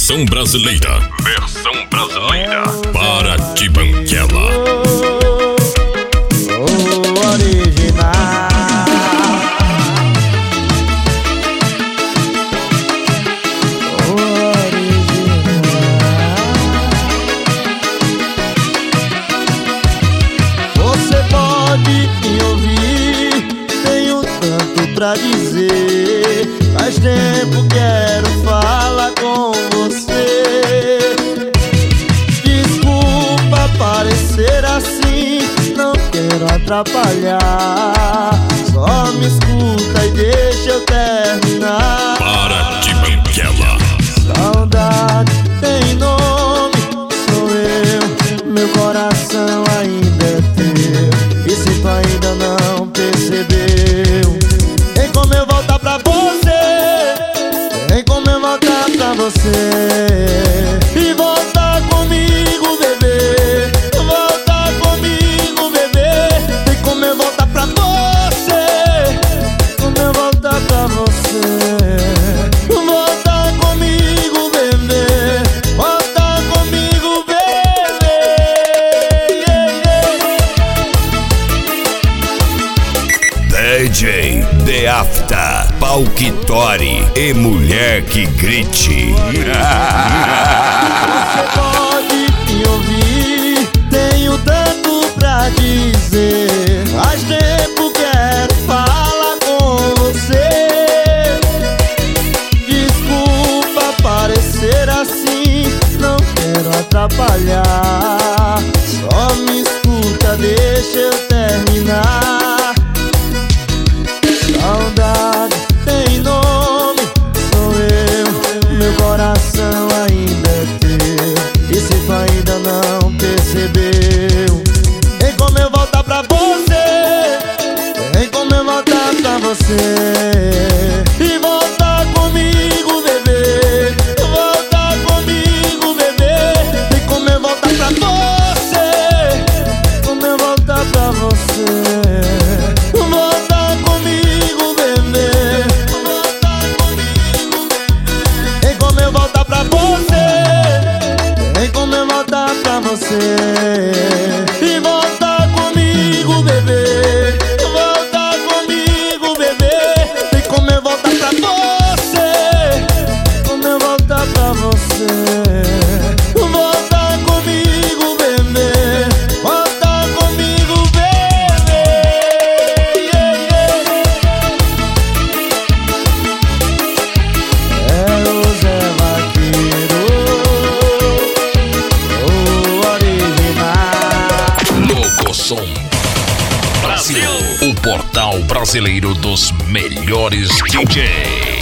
Versão brasileira. Versão brasileira. Para de banquela. Original. Você pode me ouvir, tenho tanto pra dizer. Faz tempo quero falar com você. Desculpa parecer assim, não quero atrapalhar. Só me escuta e deixa eu terminar. Para de banquela. Saudade tem nome, sou eu. Meu coração ainda é teu. E se tu ainda não percebeu, tem como eu voltar pra você. Tem como eu voltar pra você. E voltar comigo, bebê. Voltar comigo, bebê. Tem como eu voltar pra você. Como eu voltar pra você. Voltar comigo, bebê. Voltar comigo, bebê. DJ The Afta, Palquitori e Mulher que Grite. Você pode me ouvir, tenho tanto pra dizer. Faz tempo quero falar com você. Desculpa parecer assim, não quero atrapalhar. Só me escuta, deixa eu terminar. Saudade tem nome, sou eu. Meu coração ainda é teu. E se tu ainda não percebeu, tem como eu voltar pra você. Tem como eu voltar pra você. E voltar comigo, bebê. Voltar comigo, bebê. Tem como eu voltar pra você. Como eu voltar pra você. Voltar comigo, bebê. Voltar comigo, bebê. Tem como eu voltar pra você. Tem como eu voltar pra você. E voltar comigo, bebê. Voltar comigo, bebê. Tem como eu voltar pra você. Como eu voltar pra você. Voltar comigo, bebê. Voltar comigo, bebê. É o Zé Vaqueiro, o original. Locosom Brasil. O portal brasileiro dos melhores DJ.